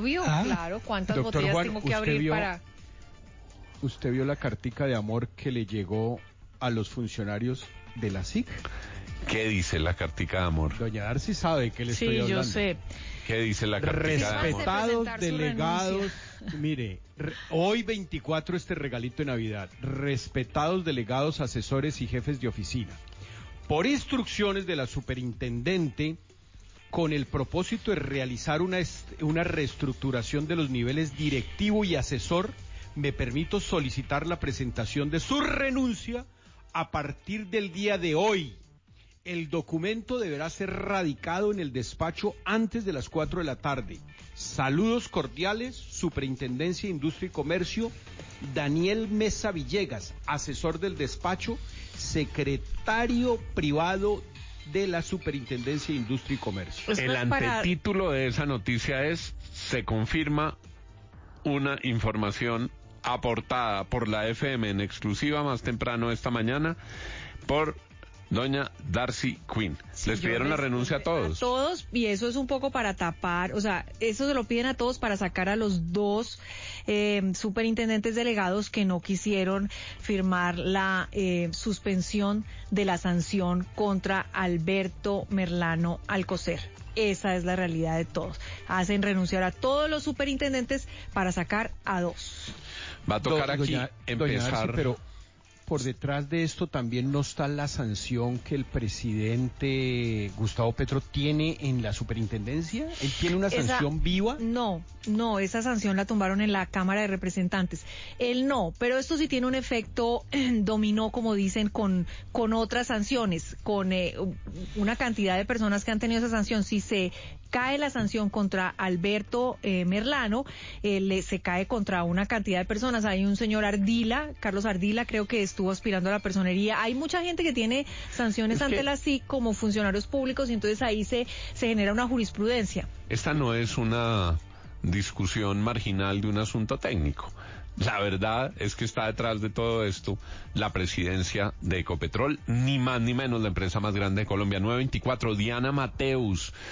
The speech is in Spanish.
Obvio, claro. ¿Cuántas Doctor botellas Juan, tengo que abrir para...? ¿Usted vio la cartica de amor que le llegó a los funcionarios de la SIC? ¿Qué dice la cartica de amor? Doña Darcy sabe que le estoy hablando. Sí, yo sé. ¿Qué dice la cartica de amor? Respetados delegados, mire, hoy 24 este regalito de Navidad, respetados delegados, asesores y jefes de oficina, por instrucciones de la superintendente, con el propósito de realizar una reestructuración de los niveles directivo y asesor, me permito solicitar la presentación de su renuncia a partir del día de hoy. El documento deberá ser radicado en el despacho antes de las 4 de la tarde. Saludos cordiales, Superintendencia, Industria y Comercio, Daniel Mesa Villegas, asesor del despacho, secretario privado de la Superintendencia de Industria y Comercio. El antetítulo de esa noticia es: se confirma una información aportada por la FM en exclusiva más temprano esta mañana por doña Darcy Quinn. Sí, les pidieron la renuncia a todos. A todos, y eso es un poco para tapar, o sea, eso se lo piden a todos para sacar a los dos superintendentes delegados que no quisieron firmar la suspensión de la sanción contra Alberto Merlano Alcocer. Esa es la realidad de todos. Hacen renunciar a todos los superintendentes para sacar a dos. Va a tocar aquí empezar... Darcy, pero por detrás de esto también no está la sanción que el presidente Gustavo Petro tiene en la superintendencia. ¿Él tiene una sanción viva? No, esa sanción la tumbaron en la Cámara de Representantes. Él no, pero esto sí tiene un efecto dominó, como dicen, con otras sanciones, con una cantidad de personas que han tenido esa sanción. Si se cae la sanción contra Alberto Merlano, se cae contra una cantidad de personas. Hay un señor Ardila, Carlos Ardila, creo que estuvo aspirando a la personería. Hay mucha gente que tiene sanciones ante la SIC como funcionarios públicos, y entonces ahí se genera una jurisprudencia. Esta no es una discusión marginal de un asunto técnico. La verdad es que está detrás de todo esto la presidencia de Ecopetrol, ni más ni menos la empresa más grande de Colombia. 924, Diana Mateus